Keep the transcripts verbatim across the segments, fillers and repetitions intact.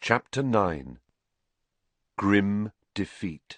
Chapter nine. Grim Defeat.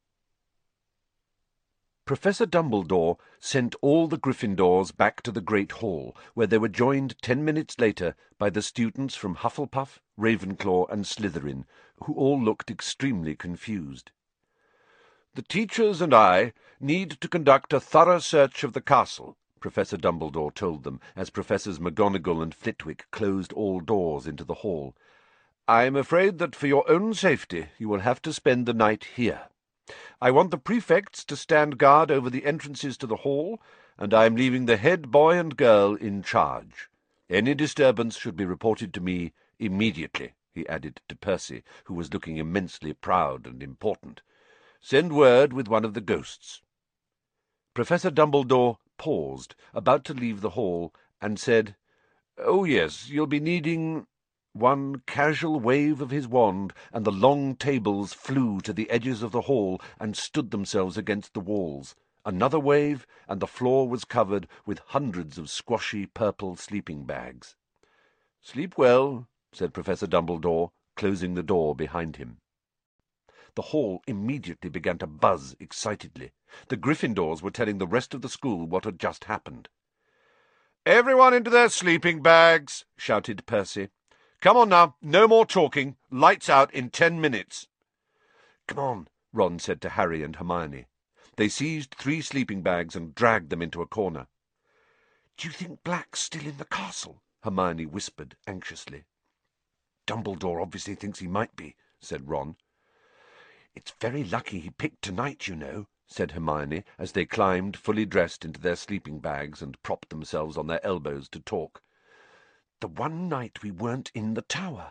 Professor Dumbledore sent all the Gryffindors back to the Great Hall, where they were joined ten minutes later by the students from Hufflepuff, Ravenclaw, and Slytherin, who all looked extremely confused. "The teachers and I need to conduct a thorough search of the castle," Professor Dumbledore told them, as Professors McGonagall and Flitwick closed all doors into the hall. "I am afraid that for your own safety you will have to spend the night here. I want the prefects to stand guard over the entrances to the hall, and I am leaving the head boy and girl in charge. Any disturbance should be reported to me immediately," he added to Percy, who was looking immensely proud and important. "Send word with one of the ghosts." Professor Dumbledore paused, about to leave the hall, and said, "Oh, yes, you'll be needing—" One casual wave of his wand, and the long tables flew to the edges of the hall and stood themselves against the walls. Another wave, and the floor was covered with hundreds of squashy purple sleeping bags. "Sleep well," said Professor Dumbledore, closing the door behind him. The hall immediately began to buzz excitedly. The Gryffindors were telling the rest of the school what had just happened. "Everyone into their sleeping bags," shouted Percy. "Come on now, no more talking. Lights out in ten minutes." "Come on," Ron said to Harry and Hermione. They seized three sleeping bags and dragged them into a corner. "Do you think Black's still in the castle?" Hermione whispered anxiously. "Dumbledore obviously thinks he might be," said Ron. "It's very lucky he picked tonight, you know," said Hermione, as they climbed fully dressed into their sleeping bags and propped themselves on their elbows to talk. "The one night we weren't in the tower."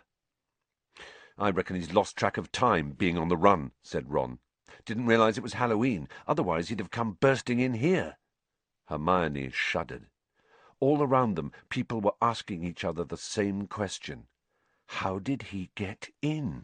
"I reckon he's lost track of time, being on the run," said Ron. "Didn't realize it was Halloween, otherwise he'd have come bursting in here." Hermione shuddered. All around them people were asking each other the same question. How did he get in?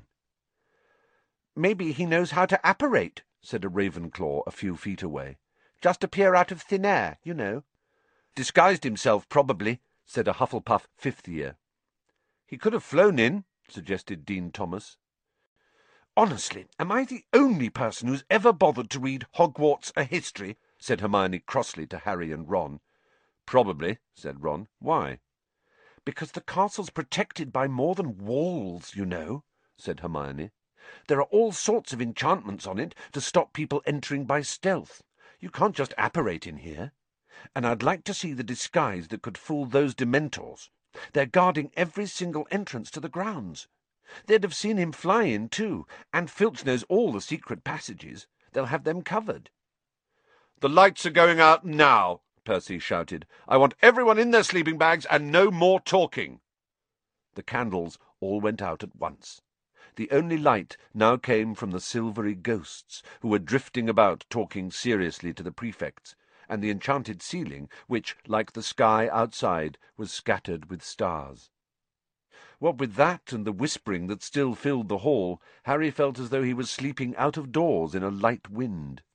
"Maybe he knows how to apparate," said a Ravenclaw a few feet away. "Just appear out of thin air, you know." "Disguised himself, probably," said a Hufflepuff fifth year. "He could have flown in," suggested Dean Thomas. "Honestly, am I the only person who's ever bothered to read Hogwarts a History?" said Hermione crossly to Harry and Ron. "Probably," said Ron. "Why?" "Because the castle's protected by more than walls, you know," said Hermione. "There are all sorts of enchantments on it to stop people entering by stealth. You can't just apparate in here. And I'd like to see the disguise that could fool those Dementors. They're guarding every single entrance to the grounds. They'd have seen him fly in, too, and Filch knows all the secret passages. They'll have them covered." "The lights are going out now," Percy shouted. "I want everyone in their sleeping bags and no more talking." The candles all went out at once. The only light now came from the silvery ghosts, who were drifting about talking seriously to the prefects, and the enchanted ceiling, which, like the sky outside, was scattered with stars. What with that and the whispering that still filled the hall, Harry felt as though he was sleeping out of doors in a light wind.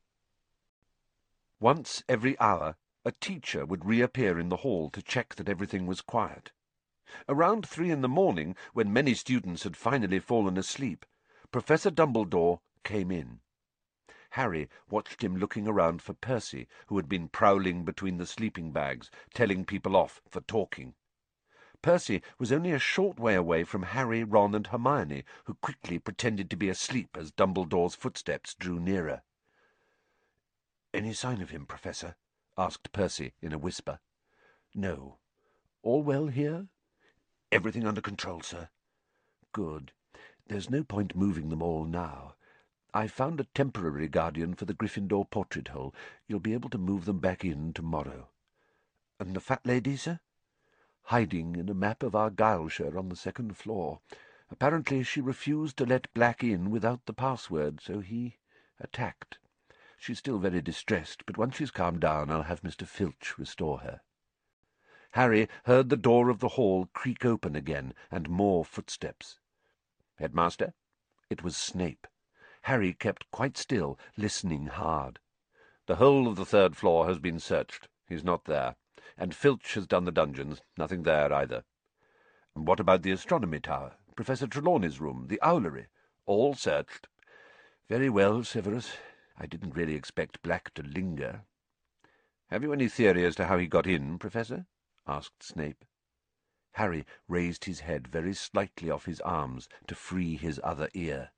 Once every hour a teacher would reappear in the hall to check that everything was quiet. Around three in the morning, when many students had finally fallen asleep, Professor Dumbledore came in. Harry watched him looking around for Percy, who had been prowling between the sleeping bags, telling people off for talking. Percy was only a short way away from Harry, Ron, and Hermione, who quickly pretended to be asleep as Dumbledore's footsteps drew nearer. "Any sign of him, Professor?" asked Percy in a whisper. "No. All well here?" "Everything under control, sir." "Good. There's no point moving them all now. I've found a temporary guardian for the Gryffindor portrait hole. You'll be able to move them back in tomorrow." "And the fat lady, sir?" "Hiding in a map of Argyllshire on the second floor. Apparently she refused to let Black in without the password, so he attacked. She's still very distressed, but once she's calmed down I'll have Mister Filch restore her." Harry heard the door of the hall creak open again, and more footsteps. "Headmaster?" It was Snape. Harry kept quite still, listening hard. "The whole of the third floor has been searched. He's not there. And Filch has done the dungeons. Nothing there either." "And what about the astronomy tower?" Professor Trelawney's room, the owlery. All searched. Very well, Severus. I didn't really expect Black to linger. Have you any theory as to how he got in, Professor? Asked Snape. Harry raised his head very slightly off his arms to free his other ear.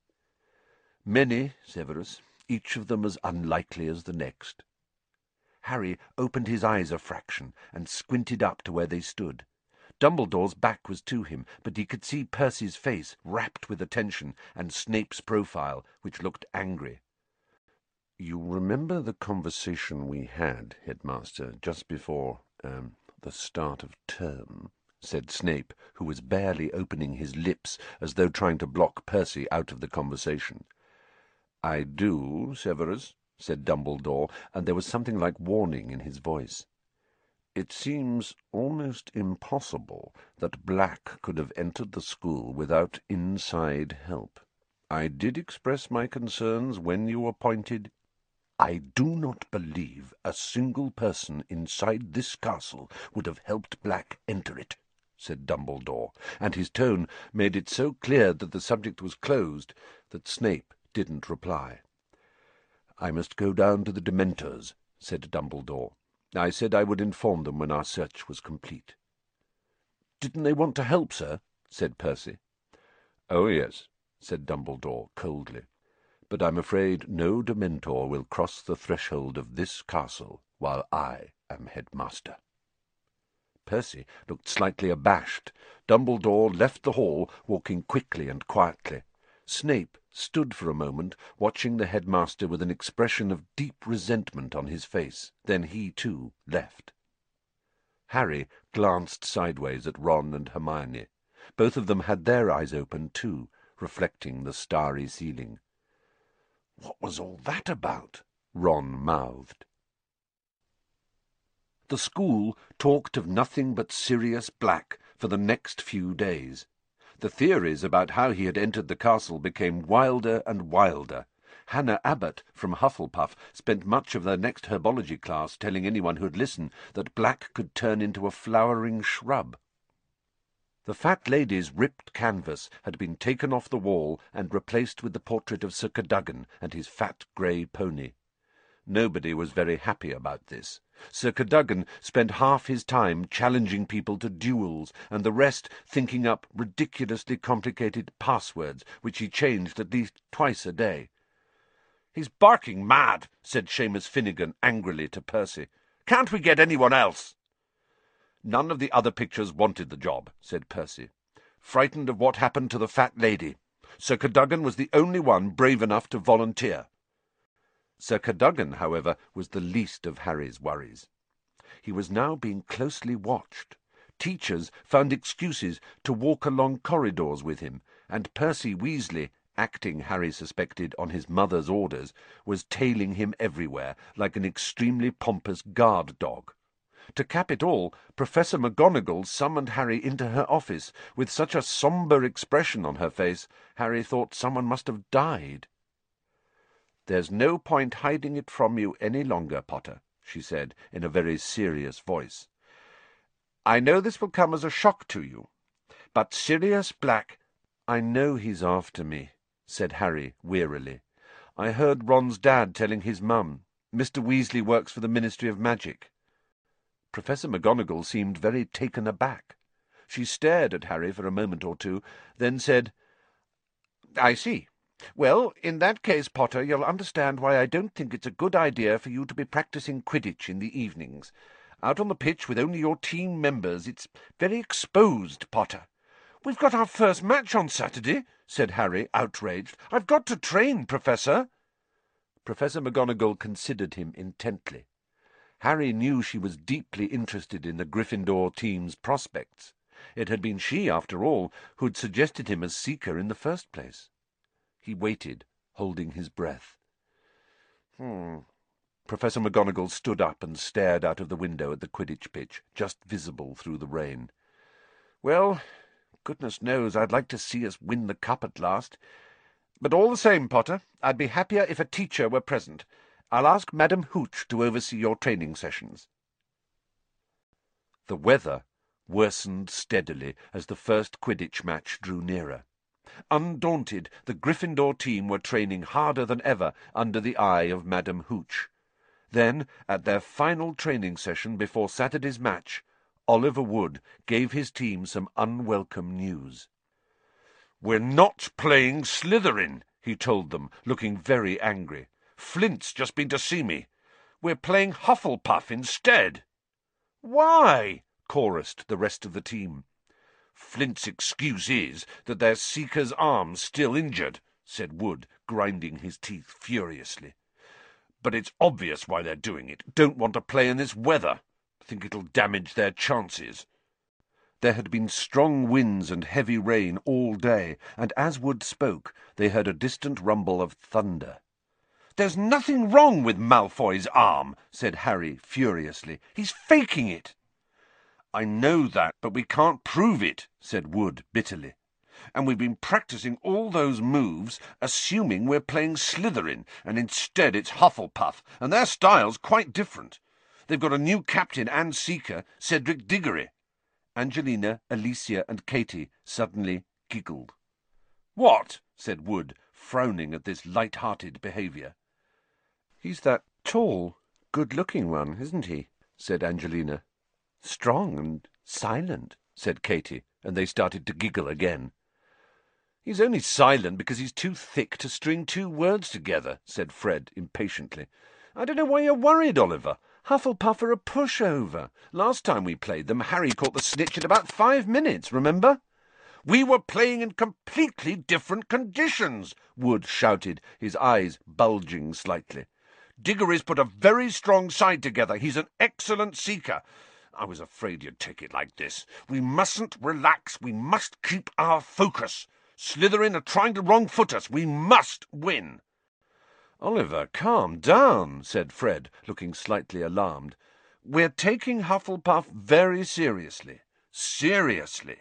Many, Severus, each of them as unlikely as the next. Harry opened his eyes a fraction and squinted up to where they stood. Dumbledore's back was to him, but he could see Percy's face, rapt with attention, and Snape's profile, which looked angry. You remember the conversation we had, Headmaster, just before um, the start of term? Said Snape, who was barely opening his lips as though trying to block Percy out of the conversation. I do, Severus, said Dumbledore, and there was something like warning in his voice. It seems almost impossible that Black could have entered the school without inside help. I did express my concerns when you appointed. I do not believe a single person inside this castle would have helped Black enter it, said Dumbledore, and his tone made it so clear that the subject was closed that Snape didn't reply. I must go down to the Dementors, said Dumbledore. I said I would inform them when our search was complete. Didn't they want to help, sir? Said Percy. Oh, yes, said Dumbledore coldly. But I'm afraid no Dementor will cross the threshold of this castle while I am headmaster. Percy looked slightly abashed. Dumbledore left the hall, walking quickly and quietly. Snape stood for a moment, watching the headmaster with an expression of deep resentment on his face. Then he, too, left. Harry glanced sideways at Ron and Hermione. Both of them had their eyes open, too, reflecting the starry ceiling. What was all that about? Ron mouthed. The school talked of nothing but Sirius Black for the next few days. The theories about how he had entered the castle became wilder and wilder. Hannah Abbott from Hufflepuff spent much of their next herbology class telling anyone who'd listen that Black could turn into a flowering shrub. The fat lady's ripped canvas had been taken off the wall and replaced with the portrait of Sir Cadogan and his fat grey pony. Nobody was very happy about this. Sir Cadogan spent half his time challenging people to duels, and the rest thinking up ridiculously complicated passwords, which he changed at least twice a day. "He's barking mad," said Seamus Finnegan angrily to Percy. "Can't we get anyone else?" "None of the other pictures wanted the job," said Percy. "Frightened of what happened to the fat lady. Sir Cadogan was the only one brave enough to volunteer." Sir Cadogan, however, was the least of Harry's worries. He was now being closely watched. Teachers found excuses to walk along corridors with him, and Percy Weasley, acting, Harry suspected, on his mother's orders, was tailing him everywhere, like an extremely pompous guard dog. To cap it all, Professor McGonagall summoned Harry into her office with such a sombre expression on her face, Harry thought someone must have died. "There's no point hiding it from you any longer, Potter," she said, in a very serious voice. "I know this will come as a shock to you, but Sirius Black—" "I know he's after me," said Harry wearily. "I heard Ron's dad telling his mum. Mister Weasley works for the Ministry of Magic." Professor McGonagall seemed very taken aback. She stared at Harry for a moment or two, then said, "I see. Well, in that case, Potter, you'll understand why I don't think it's a good idea for you to be practising Quidditch in the evenings. Out on the pitch with only your team members, it's very exposed, Potter." "We've got our first match on Saturday," said Harry, outraged. "I've got to train, Professor." Professor McGonagall considered him intently. Harry knew she was deeply interested in the Gryffindor team's prospects. It had been she, after all, who had suggested him as Seeker in the first place. He waited, holding his breath. Hmm. Professor McGonagall stood up and stared out of the window at the Quidditch pitch, just visible through the rain. "Well, goodness knows I'd like to see us win the cup at last. But all the same, Potter, I'd be happier if a teacher were present. I'll ask Madam Hooch to oversee your training sessions." The weather worsened steadily as the first Quidditch match drew nearer. Undaunted, the Gryffindor team were training harder than ever under the eye of Madam Hooch. Then, at their final training session before Saturday's match, Oliver Wood gave his team some unwelcome news. "We're not playing Slytherin," he told them, looking very angry. "Flint's just been to see me. We're playing Hufflepuff instead." "Why?" chorused the rest of the team. "Flint's excuse is that their Seeker's arm's still injured," said Wood, grinding his teeth furiously. "But it's obvious why they're doing it. Don't want to play in this weather. Think it'll damage their chances." There had been strong winds and heavy rain all day, and as Wood spoke, they heard a distant rumble of thunder. "There's nothing wrong with Malfoy's arm," said Harry furiously. "He's faking it." "I know that, but we can't prove it," said Wood bitterly. "And we've been practicing all those moves, assuming we're playing Slytherin, and instead it's Hufflepuff, and their style's quite different. They've got a new captain and seeker, Cedric Diggory." Angelina, Alicia, and Katy suddenly giggled. "What?" said Wood, frowning at this light-hearted behaviour. "He's that tall, good-looking one, isn't he?" said Angelina. "Strong and silent," said Katy, and they started to giggle again. "He's only silent because he's too thick to string two words together," said Fred impatiently. "I don't know why you're worried, Oliver. Hufflepuff are a pushover. Last time we played them, Harry caught the snitch in about five minutes, remember?" "We were playing in completely different conditions," Wood shouted, his eyes bulging slightly. "Diggory's put a very strong side together. He's an excellent seeker. I was afraid you'd take it like this. We mustn't relax. We must keep our focus. Slytherin are trying to wrong-foot us. We must win." "Oliver, calm down," said Fred, looking slightly alarmed. "We're taking Hufflepuff very seriously. Seriously."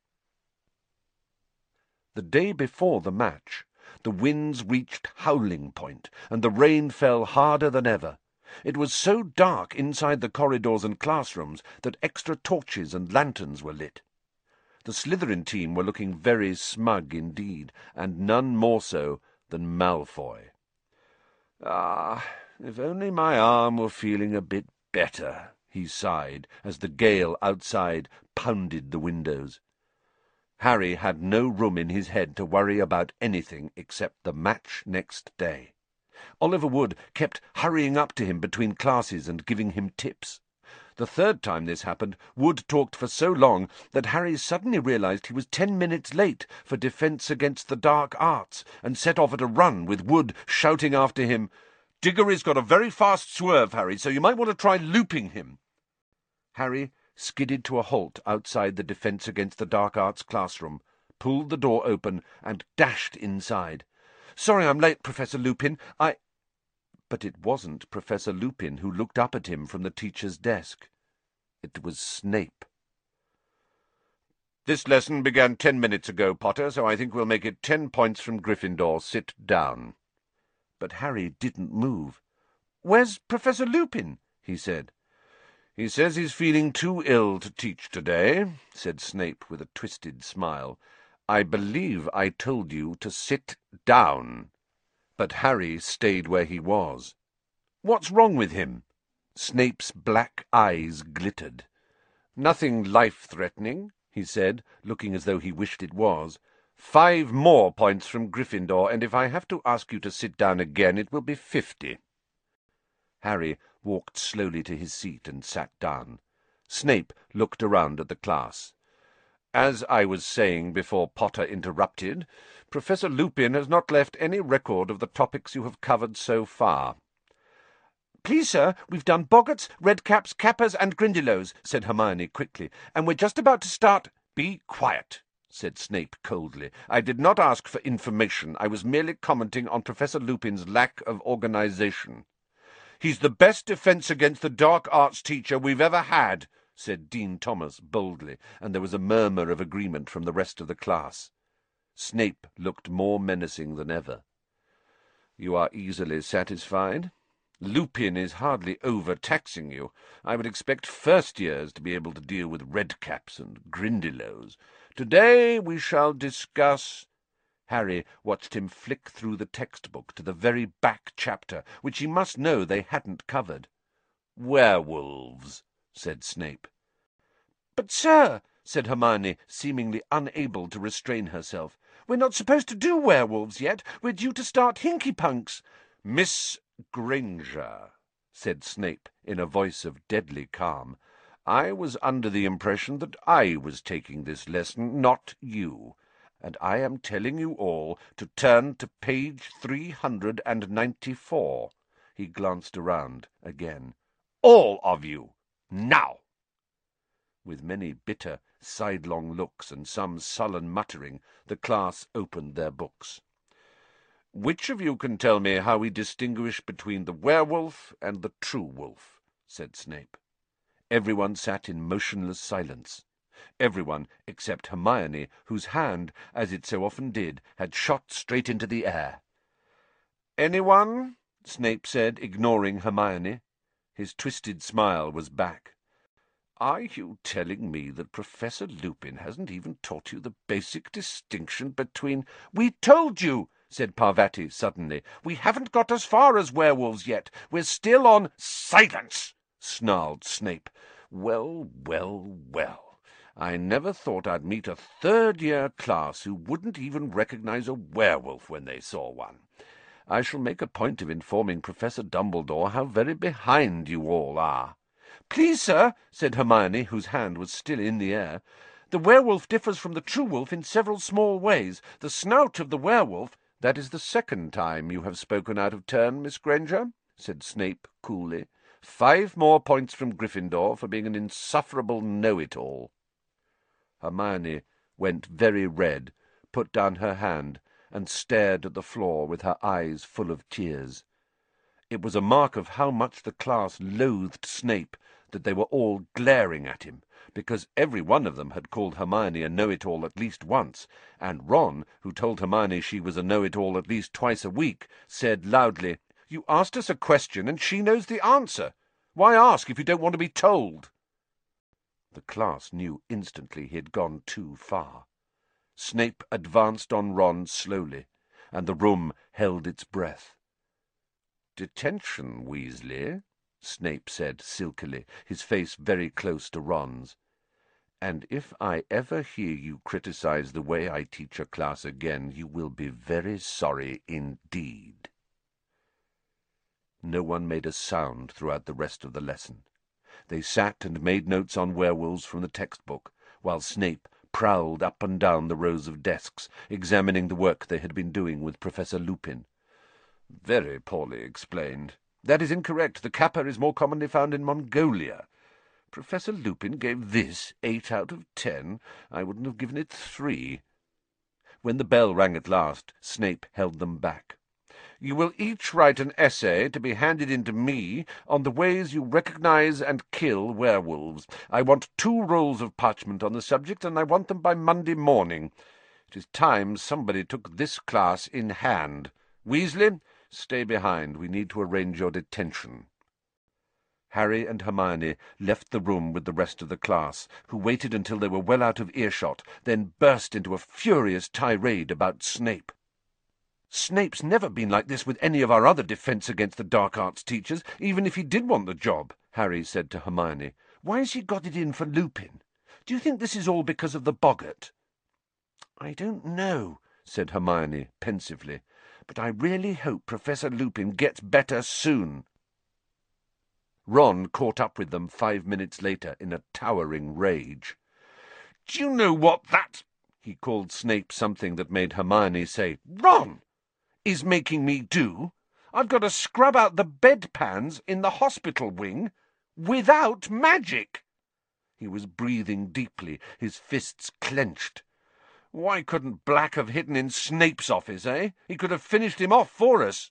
The day before the match, the winds reached howling point, and the rain fell harder than ever. It was so dark inside the corridors and classrooms that extra torches and lanterns were lit. The Slytherin team were looking very smug indeed, and none more so than Malfoy. "Ah, if only my arm were feeling a bit better," he sighed, as the gale outside pounded the windows. Harry had no room in his head to worry about anything except the match next day. Oliver Wood kept hurrying up to him between classes and giving him tips. The third time this happened, Wood talked for so long that Harry suddenly realized he was ten minutes late for Defence Against the Dark Arts, and set off at a run with Wood shouting after him, "Diggory's got a very fast swerve, Harry, so you might want to try looping him." Harry skidded to a halt outside the Defence Against the Dark Arts classroom, pulled the door open, and dashed inside. "Sorry I'm late, Professor Lupin. I—" But it wasn't Professor Lupin who looked up at him from the teacher's desk. It was Snape. "This lesson began ten minutes ago, Potter, so I think we'll make it ten points from Gryffindor. Sit down." But Harry didn't move. "Where's Professor Lupin?" he said. "He says he's feeling too ill to teach today," said Snape with a twisted smile. "I believe I told you to sit down." But Harry stayed where he was. "What's wrong with him?" Snape's black eyes glittered. "Nothing life-threatening," he said, looking as though he wished it was. "Five more points from Gryffindor, and if I have to ask you to sit down again, it will be fifty." Harry walked slowly to his seat and sat down. Snape looked around at the class. "As I was saying before Potter interrupted, Professor Lupin has not left any record of the topics you have covered so far." "Please, sir, we've done Boggarts, Redcaps, Kappas, and Grindylows," said Hermione quickly, "and we're just about to start—" "Be quiet," said Snape coldly. "I did not ask for information. I was merely commenting on Professor Lupin's lack of organization." "He's the best Defence Against the Dark Arts teacher we've ever had," said Dean Thomas boldly, and there was a murmur of agreement from the rest of the class. Snape looked more menacing than ever. "You are easily satisfied? Lupin is hardly overtaxing you. I would expect first-years to be able to deal with Redcaps and Grindylows. Today we shall discuss—" Harry watched him flick through the textbook to the very back chapter, which he must know they hadn't covered. "Werewolves," said Snape. "But, sir," said Hermione, seemingly unable to restrain herself, "we're not supposed to do werewolves yet. We're due to start Hinky-Punks." "Miss Granger," said Snape in a voice of deadly calm, "I was under the impression that I was taking this lesson, not you, and I am telling you all to turn to page three hundred and ninety-four. He glanced around again. "All of you, now!" With many bitter, sidelong looks and some sullen muttering, the class opened their books. "Which of you can tell me how we distinguish between the werewolf and the true wolf?" said Snape. Everyone sat in motionless silence. Everyone except Hermione, whose hand, as it so often did, had shot straight into the air. "Anyone?" Snape said, ignoring Hermione. His twisted smile was back. "Are you telling me that Professor Lupin hasn't even taught you the basic distinction between—" "We told you," said Parvati suddenly. "We haven't got as far as werewolves yet. We're still on—" "Silence!" snarled Snape. "Well, well, well. I never thought I'd meet a third-year class who wouldn't even recognize a werewolf when they saw one. I shall make a point of informing Professor Dumbledore how very behind you all are." "Please, sir," said Hermione, whose hand was still in the air, "the werewolf differs from the true wolf in several small ways. The snout of the werewolf—" "That is the second time you have spoken out of turn, Miss Granger," said Snape coolly. "Five more points from Gryffindor for being an insufferable know-it-all." Hermione went very red, put down her hand, and stared at the floor with her eyes full of tears. It was a mark of how much the class loathed Snape that they were all glaring at him, because every one of them had called Hermione a know-it-all at least once, and Ron, who told Hermione she was a know-it-all at least twice a week, said loudly, "You asked us a question, and she knows the answer. Why ask if you don't want to be told?" The class knew instantly he had gone too far. Snape advanced on Ron slowly, and the room held its breath. "Detention, Weasley," Snape said silkily, his face very close to Ron's. "And if I ever hear you criticize the way I teach a class again, you will be very sorry indeed." No one made a sound throughout the rest of the lesson. They sat and made notes on werewolves from the textbook, while Snape prowled up and down the rows of desks, examining the work they had been doing with Professor Lupin. "Very poorly explained. That is incorrect. The kappa is more commonly found in Mongolia. Professor Lupin gave this eight out of ten. I wouldn't have given it three." When the bell rang at last, Snape held them back. "You will each write an essay to be handed in to me on the ways you recognize and kill werewolves. I want two rolls of parchment on the subject, and I want them by Monday morning. It is time somebody took this class in hand. Weasley, stay behind. We need to arrange your detention." Harry and Hermione left the room with the rest of the class, who waited until they were well out of earshot, then burst into a furious tirade about Snape. "Snape's never been like this with any of our other defence against the dark arts teachers, even if he did want the job," Harry said to Hermione. "Why has he got it in for Lupin? Do you think this is all because of the boggart?" "I don't know," said Hermione pensively, "but I really hope Professor Lupin gets better soon." Ron caught up with them five minutes later in a towering rage. "Do you know what that—" he called Snape something that made Hermione say, "Ron!" "is making me do? I've got to scrub out the bedpans in the hospital wing without magic." He was breathing deeply, his fists clenched. "Why couldn't Black have hidden in Snape's office, eh? He could have finished him off for us."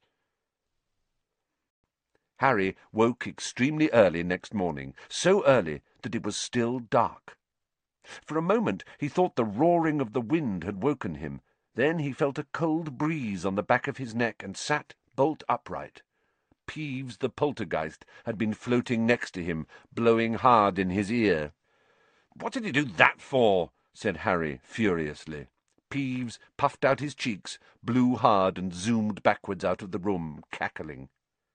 Harry woke extremely early next morning, so early that it was still dark. For a moment he thought the roaring of the wind had woken him. Then he felt a cold breeze on the back of his neck and sat bolt upright. Peeves the poltergeist had been floating next to him, blowing hard in his ear. "What did he do that for?" said Harry furiously. Peeves puffed out his cheeks, blew hard, and zoomed backwards out of the room, cackling.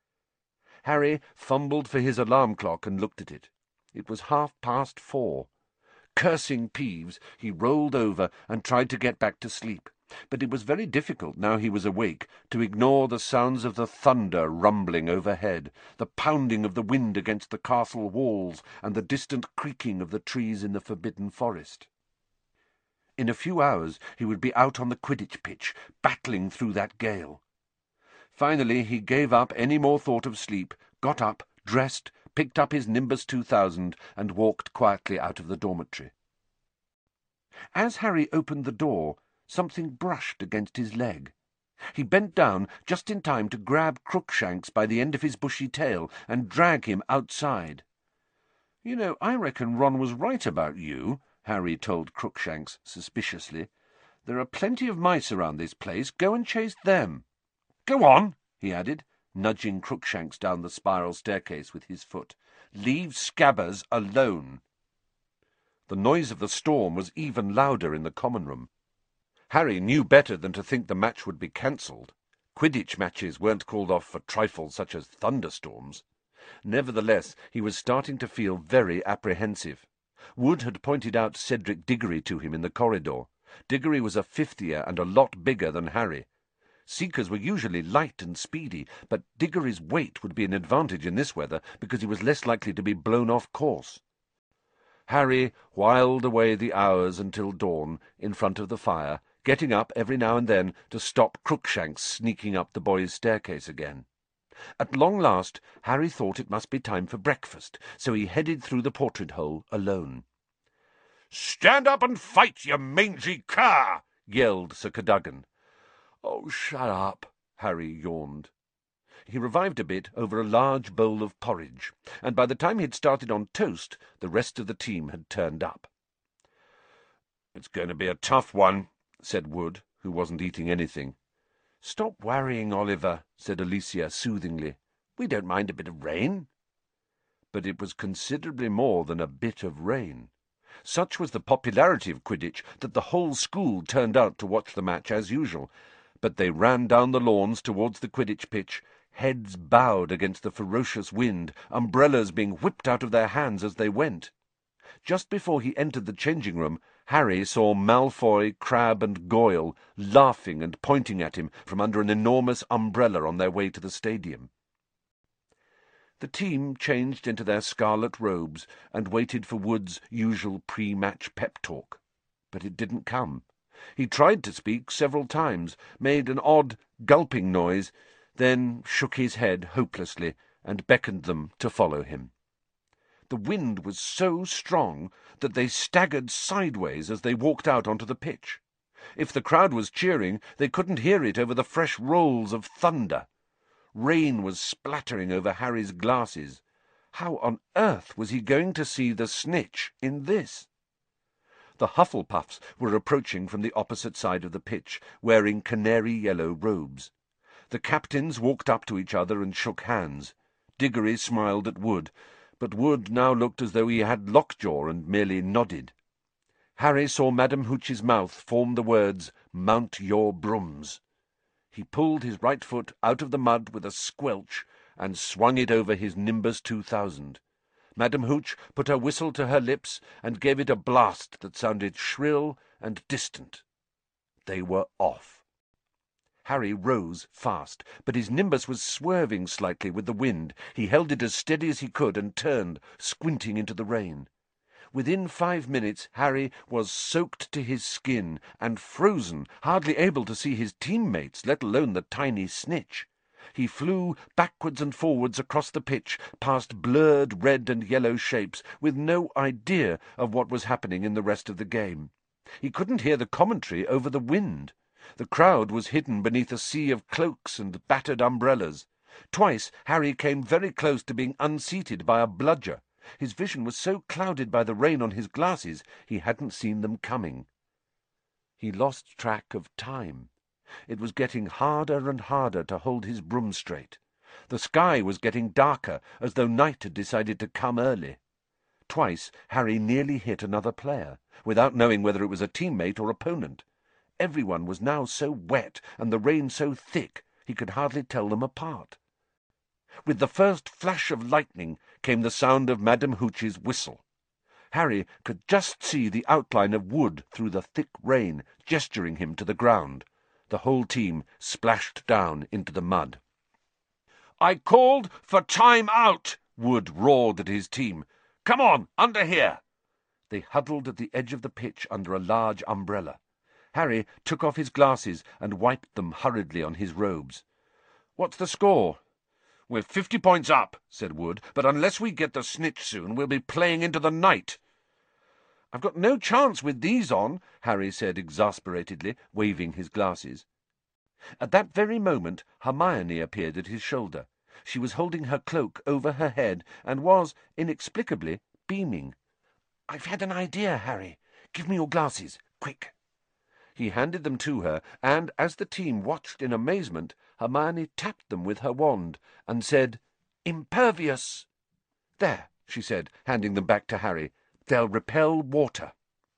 Harry fumbled for his alarm clock and looked at it. It was half past four. Cursing Peeves, he rolled over and tried to get back to sleep, but it was very difficult, now he was awake, to ignore the sounds of the thunder rumbling overhead, the pounding of the wind against the castle walls, and the distant creaking of the trees in the forbidden forest. In a few hours he would be out on the Quidditch pitch, battling through that gale. Finally he gave up any more thought of sleep, got up, dressed, picked up his Nimbus two thousand, and walked quietly out of the dormitory. As Harry opened the door, something brushed against his leg. He bent down just in time to grab Crookshanks by the end of his bushy tail and drag him outside. "You know, I reckon Ron was right about you," Harry told Crookshanks suspiciously. "There are plenty of mice around this place. Go and chase them." "Go on," he added, nudging Crookshanks down the spiral staircase with his foot. "Leave Scabbers alone." The noise of the storm was even louder in the common room. Harry knew better than to think the match would be cancelled. Quidditch matches weren't called off for trifles such as thunderstorms. Nevertheless, he was starting to feel very apprehensive. Wood had pointed out Cedric Diggory to him in the corridor. Diggory was a fifth year and a lot bigger than Harry. Seekers were usually light and speedy, but Diggory's weight would be an advantage in this weather because he was less likely to be blown off course. Harry whiled away the hours until dawn in front of the fire, getting up every now and then to stop Crookshanks sneaking up the boys' staircase again. At long last, Harry thought it must be time for breakfast, so he headed through the portrait-hole alone. "Stand up and fight, you mangy cur!" yelled Sir Cadogan. "Oh, shut up," Harry yawned. He revived a bit over a large bowl of porridge, and by the time he had started on toast, the rest of the team had turned up. "It's going to be a tough one," said Wood, who wasn't eating anything. "Stop worrying, Oliver," said Alicia soothingly. "We don't mind a bit of rain." But it was considerably more than a bit of rain. Such was the popularity of Quidditch that the whole school turned out to watch the match as usual, but they ran down the lawns towards the Quidditch pitch, heads bowed against the ferocious wind, umbrellas being whipped out of their hands as they went. Just before he entered the changing-room, Harry saw Malfoy, Crabbe, and Goyle laughing and pointing at him from under an enormous umbrella on their way to the stadium. The team changed into their scarlet robes and waited for Wood's usual pre-match pep talk. But it didn't come. He tried to speak several times, made an odd, gulping noise, then shook his head hopelessly and beckoned them to follow him. The wind was so strong that they staggered sideways as they walked out onto the pitch. If the crowd was cheering, they couldn't hear it over the fresh rolls of thunder. Rain was splattering over Harry's glasses. How on earth was he going to see the snitch in this? The Hufflepuffs were approaching from the opposite side of the pitch, wearing canary-yellow robes. The captains walked up to each other and shook hands. Diggory smiled at Wood, but Wood now looked as though he had lockjaw and merely nodded. Harry saw Madam Hooch's mouth form the words, "Mount your brooms." He pulled his right foot out of the mud with a squelch and swung it over his Nimbus two thousand. Madam Hooch put her whistle to her lips and gave it a blast that sounded shrill and distant. They were off. Harry rose fast, but his Nimbus was swerving slightly with the wind. He held it as steady as he could and turned, squinting into the rain. Within five minutes Harry was soaked to his skin and frozen, hardly able to see his teammates, let alone the tiny snitch. He flew backwards and forwards across the pitch, past blurred red and yellow shapes, with no idea of what was happening in the rest of the game. He couldn't hear the commentary over the wind. The crowd was hidden beneath a sea of cloaks and battered umbrellas. Twice Harry came very close to being unseated by a bludger. His vision was so clouded by the rain on his glasses he hadn't seen them coming. He lost track of time. It was getting harder and harder to hold his broom straight. The sky was getting darker, as though night had decided to come early. Twice Harry nearly hit another player, without knowing whether it was a teammate or opponent. Everyone was now so wet, and the rain so thick, he could hardly tell them apart. With the first flash of lightning came the sound of Madame Hooch's whistle. Harry could just see the outline of Wood through the thick rain, gesturing him to the ground. The whole team splashed down into the mud. "I called for time out!" Wood roared at his team. "Come on, under here!" They huddled at the edge of the pitch under a large umbrella. Harry took off his glasses and wiped them hurriedly on his robes. "What's the score?" "We're fifty points up," said Wood, "but unless we get the snitch soon, we'll be playing into the night." "I've got no chance with these on," Harry said exasperatedly, waving his glasses. At that very moment Hermione appeared at his shoulder. She was holding her cloak over her head and was, inexplicably, beaming. "I've had an idea, Harry. Give me your glasses, quick." He handed them to her, and, as the team watched in amazement, Hermione tapped them with her wand and said, "Impervious." "There," she said, handing them back to Harry. "They'll repel water."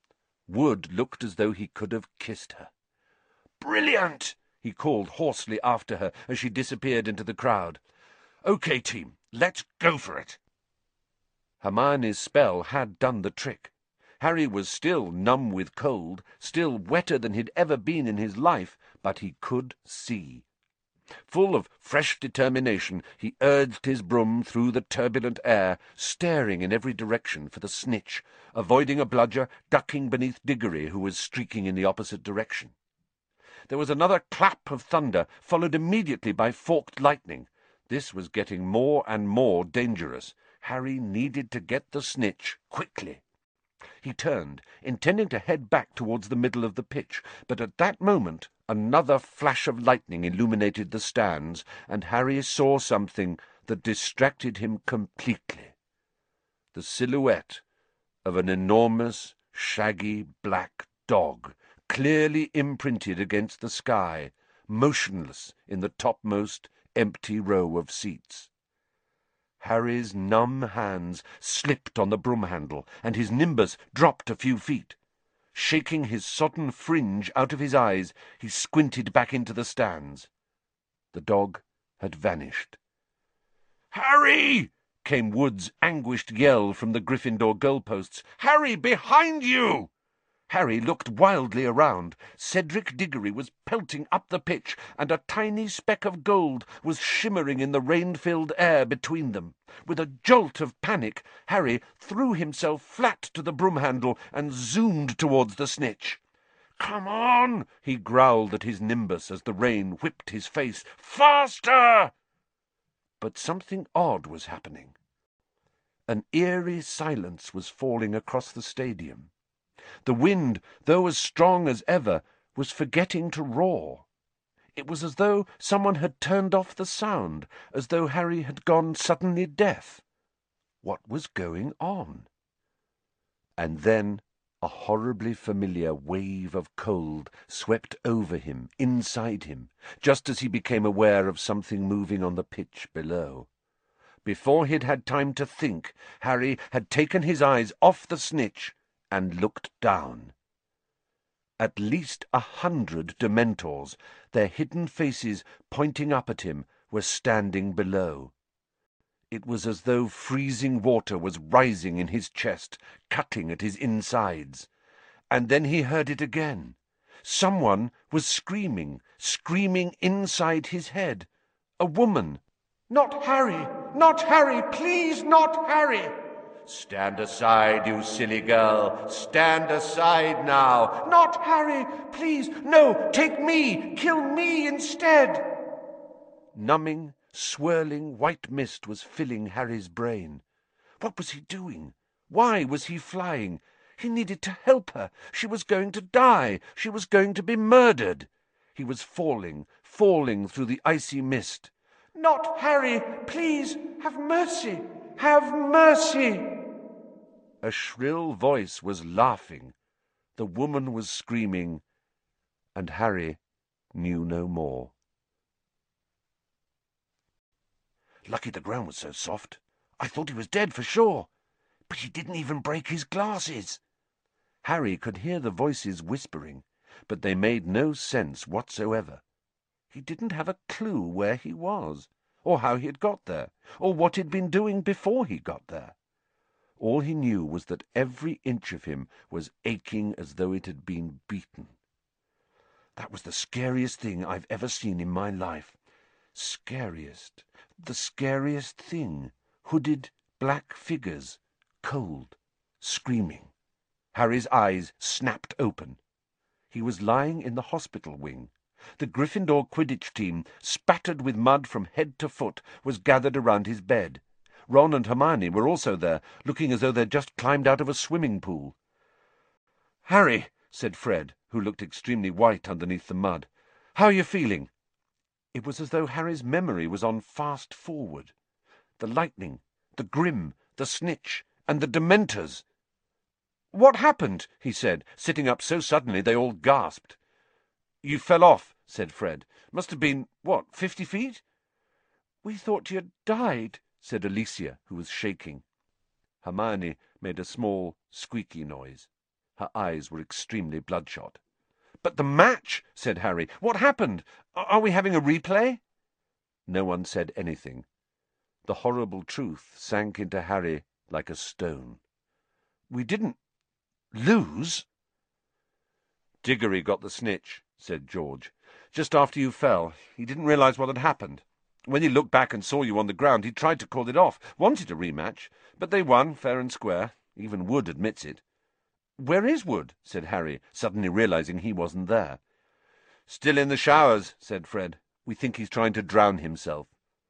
Wood looked as though he could have kissed her. "Brilliant!" he called hoarsely after her as she disappeared into the crowd. "Okay, team, let's go for it." Hermione's spell had done the trick. Harry was still numb with cold, still wetter than he'd ever been in his life, but he could see. Full of fresh determination, he urged his broom through the turbulent air, staring in every direction for the snitch, avoiding a bludger, ducking beneath Diggory, who was streaking in the opposite direction. There was another clap of thunder, followed immediately by forked lightning. This was getting more and more dangerous. Harry needed to get the snitch quickly. He turned, intending to head back towards the middle of the pitch, but at that moment another flash of lightning illuminated the stands, and Harry saw something that distracted him completely. The silhouette of an enormous, shaggy black dog, clearly imprinted against the sky, motionless in the topmost empty row of seats. Harry's numb hands slipped on the broom handle, and his nimbus dropped a few feet. Shaking his sodden fringe out of his eyes, he squinted back into the stands. The dog had vanished. "Harry!" came Wood's anguished yell from the Gryffindor goalposts. "Harry, behind you!" Harry looked wildly around. Cedric Diggory was pelting up the pitch, and a tiny speck of gold was shimmering in the rain-filled air between them. With a jolt of panic, Harry threw himself flat to the broom-handle and zoomed towards the snitch. "Come on!" he growled at his nimbus as the rain whipped his face. "Faster!" But something odd was happening. An eerie silence was falling across the stadium. The wind, though as strong as ever, was forgetting to roar. It was as though someone had turned off the sound, as though Harry had gone suddenly deaf. What was going on? And then a horribly familiar wave of cold swept over him, inside him, just as he became aware of something moving on the pitch below. Before he'd had time to think, Harry had taken his eyes off the snitch and looked down. At least a hundred Dementors, their hidden faces pointing up at him, were standing below. It was as though freezing water was rising in his chest, cutting at his insides. And then he heard it again. Someone was screaming, screaming inside his head. A woman. "Not Harry! Not Harry! Please, not Harry!" "Stand aside, you silly girl! Stand aside now!" "Not Harry! Please, no! Take me! Kill me instead!" Numbing, swirling white mist was filling Harry's brain. What was he doing? Why was he flying? He needed to help her. She was going to die. She was going to be murdered. He was falling, falling through the icy mist. "Not Harry! Please, have mercy! Have mercy!" A shrill voice was laughing. The woman was screaming, and Harry knew no more. Lucky the ground was so soft. I thought he was dead for sure. But he didn't even break his glasses. Harry could hear the voices whispering. but they made no sense whatsoever. He didn't have a clue where he was, or how he had got there, or what he'd been doing before he got there. All he knew was that every inch of him was aching as though it had been beaten. That was the scariest thing I've ever seen in my life. Scariest, the scariest thing. Hooded, black figures, cold, screaming. Harry's eyes snapped open. He was lying in the hospital wing. The Gryffindor Quidditch team, spattered with mud from head to foot, was gathered around his bed. Ron and Hermione were also there, looking as though they'd just climbed out of a swimming pool. "Harry," said Fred, who looked extremely white underneath the mud, "how are you feeling?" It was as though Harry's memory was on fast forward. The lightning, the Grim, the Snitch, and the Dementors. "What happened?" he said, sitting up so suddenly they all gasped. "You fell off," said Fred. "Must have been, what, fifty feet?" "We thought you'd died," said Alicia, who was shaking. Hermione made a small, squeaky noise. Her eyes were extremely bloodshot. "But the match," said Harry. "What happened? Are we having a replay?" No one said anything. The horrible truth sank into Harry like a stone. "We didn't lose?" "Diggory got the snitch," said George. "Just after you fell. He didn't realize what had happened. When he looked back and saw you on the ground, he tried to call it off, wanted a rematch, but they won, fair and square. Even Wood admits it." "Where is Wood?" said Harry, suddenly realizing he wasn't there. "Still in the showers," said Fred. "We think he's trying to drown himself."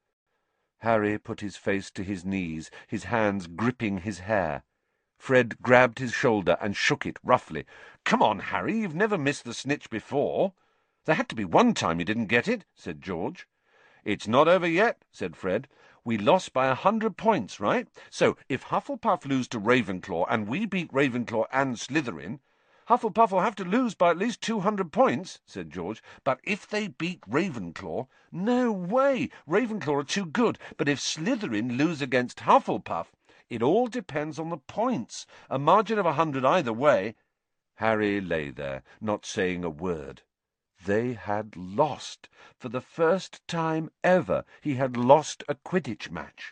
Harry put his face to his knees, his hands gripping his hair. Fred grabbed his shoulder and shook it roughly. "Come on, Harry, you've never missed the snitch before." "There had to be one time you didn't get it," said George. "It's not over yet," said Fred. "We lost by a hundred points, right? So, if Hufflepuff lose to Ravenclaw, and we beat Ravenclaw and Slytherin, Hufflepuff will have to lose by at least two hundred points," said George. "But if they beat Ravenclaw—" "No way! Ravenclaw are too good. But if Slytherin lose against Hufflepuff, it all depends on the points. A margin of a hundred either way." Harry lay there, not saying a word. They had lost. For the first time ever he had lost a Quidditch match.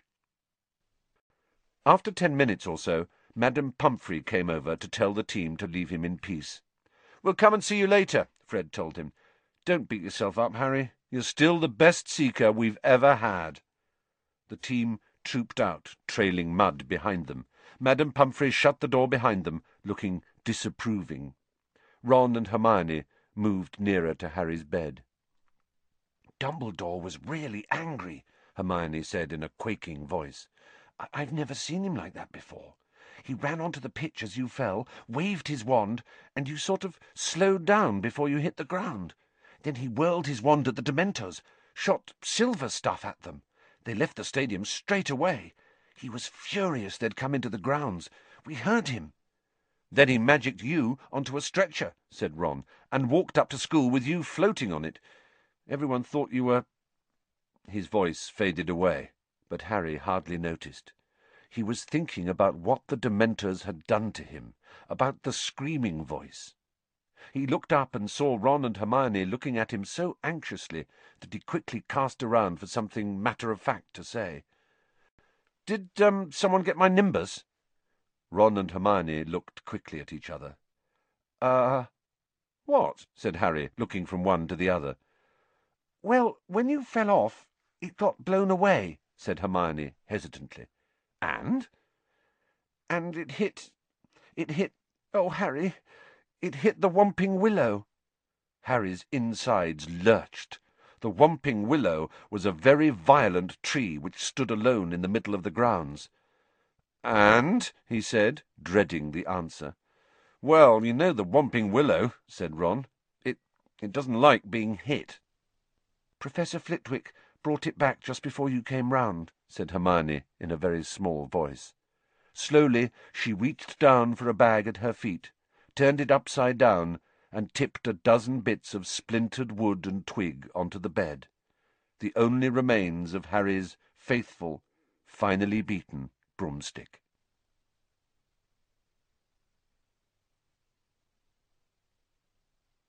After ten minutes or so, Madame Pumphrey came over to tell the team to leave him in peace. "We'll come and see you later," Fred told him. "Don't beat yourself up, Harry. You're still the best seeker we've ever had." The team trooped out, trailing mud behind them. Madame Pumphrey shut the door behind them, looking disapproving. Ron and Hermione moved nearer to Harry's bed. "Dumbledore was really angry," Hermione said in a quaking voice. I I've never seen him like that before. He ran onto the pitch as you fell, waved his wand, and you sort of slowed down before you hit the ground. Then he whirled his wand at the Dementors, shot silver stuff at them. They left the stadium straight away. He was furious they'd come into the grounds. We heard him." "Then he magicked you onto a stretcher," said Ron, "and walked up to school with you floating on it. Everyone thought you were—" His voice faded away, but Harry hardly noticed. He was thinking about what the Dementors had done to him, about the screaming voice. He looked up and saw Ron and Hermione looking at him so anxiously that he quickly cast around for something matter-of-fact to say. "Did um, someone get my Nimbus?" Ron and Hermione looked quickly at each other. Uh, what?" said Harry, looking from one to the other. "Well, when you fell off, it got blown away," said Hermione hesitantly. "And?" "And it hit... it hit... oh, Harry, it hit the Whomping Willow." Harry's insides lurched. The Whomping Willow was a very violent tree which stood alone in the middle of the grounds. "And?" he said, dreading the answer. "Well, you know the Whomping Willow," said Ron. It it doesn't like being hit." "Professor Flitwick brought it back just before you came round," said Hermione in a very small voice. Slowly she reached down for a bag at her feet, turned it upside down, and tipped a dozen bits of splintered wood and twig onto the bed, the only remains of Harry's faithful, finally beaten broomstick.